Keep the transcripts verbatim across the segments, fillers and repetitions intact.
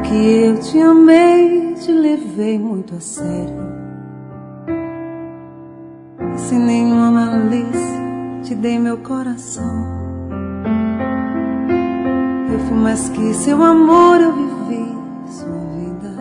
que eu te amei, te levei muito a sério. E sem nenhuma malícia te dei meu coração. Eu fui mais que seu amor, eu vivi sua vida.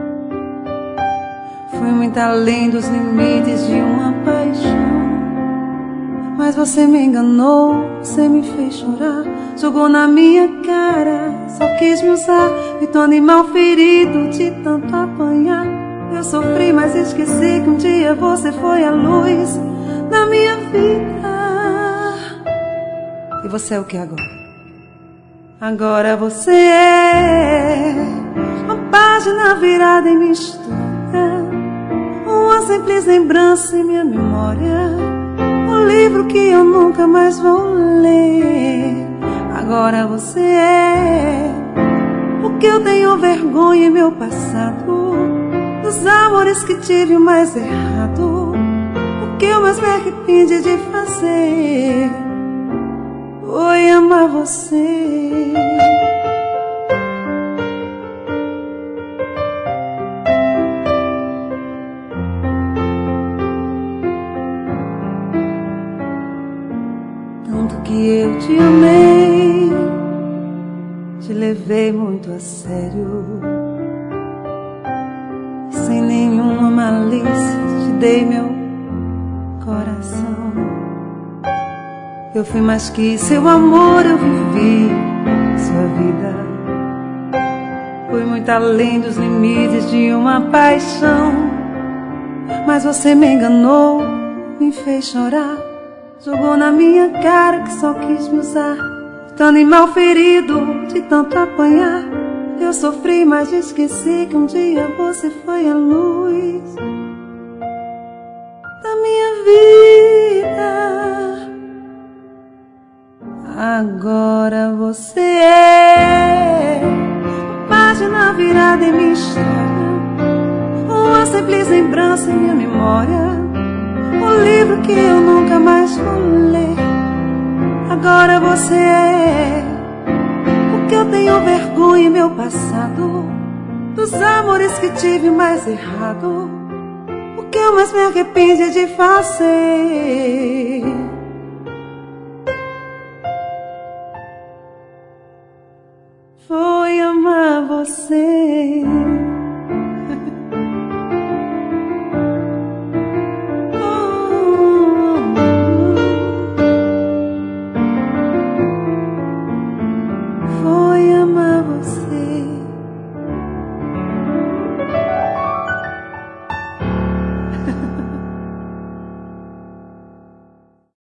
Fui muito além dos limites de uma paixão. Mas você me enganou, você me fez chorar, jogou na minha cara, só quis me usar, feito animal ferido de tanto apanhar. Eu sofri, mas esqueci que um dia você foi a luz da minha vida. E você é o que agora? Agora você é uma página virada em minha história, uma simples lembrança em minha memória, um livro que eu nunca mais vou ler. Agora você é o que eu tenho vergonha em meu passado, dos amores que tive o mais errado, o que eu mais me arrependo de fazer foi amar você. Tanto que eu te amei, te levei muito a sério. Sem nenhuma malícia te dei meu coração. Eu fui mais que seu amor, eu vivi sua vida. Fui muito além dos limites de uma paixão. Mas você me enganou, me fez chorar, jogou na minha cara que só quis me usar, tão animal ferido de tanto apanhar. Eu sofri, mas esqueci que um dia você foi a luz da minha vida. Agora você é uma página virada em minha história, uma simples lembrança em minha memória, um livro que eu nunca mais vou ler. Agora você é o que eu tenho vergonha em meu passado, dos amores que tive mais errado, o que eu mais me arrependo de fazer foi amar você.